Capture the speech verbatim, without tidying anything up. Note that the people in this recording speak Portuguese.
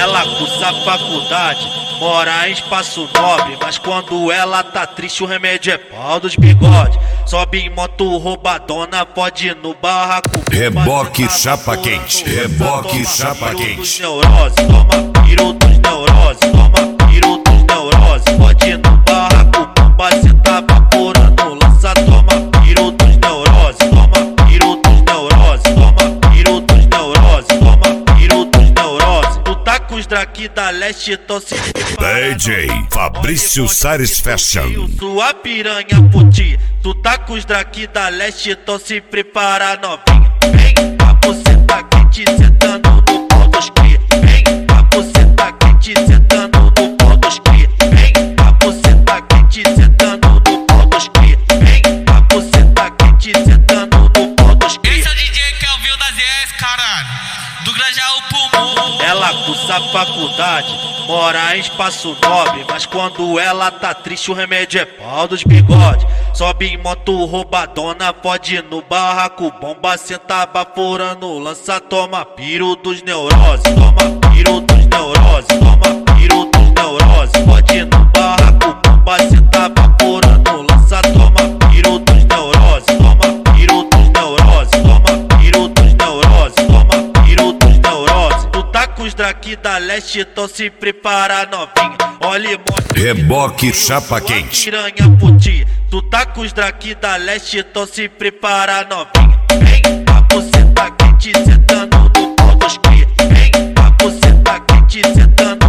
Ela cursa faculdade, mora em espaço nobre, mas quando ela tá triste o remédio é pau dos bigode. Sobe em moto roubadona, pode ir no barraco. Reboque chapa quente, reboque chapa quente. Neurose, toma piro dos neurose, toma piro dos neurose. Pode ir no barraco, bomba cê tá vaporando, lança, toma piro dos neurose, toma piro dos neurose, toma piro dos neurose, toma piro dos neurose. Tu tá com os draki da leste, tô se D J Fabrício Sares Fashion. Sua piranha puti, tu tá com os draki da leste, tô se prepara novinha. Vem, a buceta quente, sentando no pau dos cria. Vem, a buceta quente, sentando no pau dos cria. Vem, a buceta quente, sentando no pau dos cria. Vem, a buceta quente, sentando no pau dos cria. Esse é o D J Kelvin da Z S, caralho, do Grajaú pro mundo. Ela cursa faculdade, mora em espaço nobre, mas quando ela tá triste o remédio é pau dos bigode. Sobe em moto roubadona, pode ir no barraco, bomba cê tá vaporando, lança, toma piro dos neurose, toma piro dos neurose, toma piro dos neurose. Pode ir no barraco, bomba cê tá vaporando, lança, toma piro dos neurose, toma piro dos neurose, toma piro dos neurose, toma piro dos neurose. Tu tá com os draki da leste, então se prepara novinha. Olha e mostra Reboque chapa quente. piranha puti, tu tá com os draki da leste, então se prepara novinha. Vem, a buceta quente, sentando no pau dos cria. Vem, a buceta quente, sentando